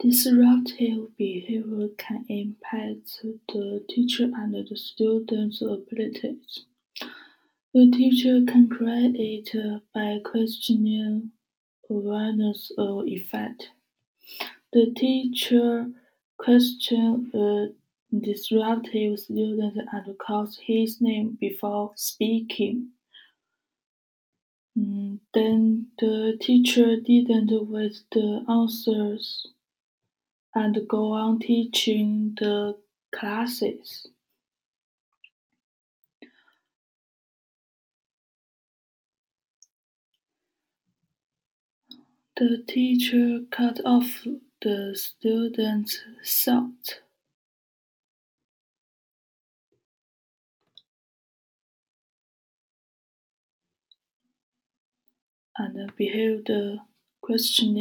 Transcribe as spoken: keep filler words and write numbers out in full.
Disruptive behavior can impact the teacher and the student's abilities. The teacher can create by questioning awareness of effect. The teacher questions a disruptive student and calls his name before speaking. Mm, Then the teacher didn't wait the answers and go on teaching the classes. The teacher cut off the student's thought and behaved questioning.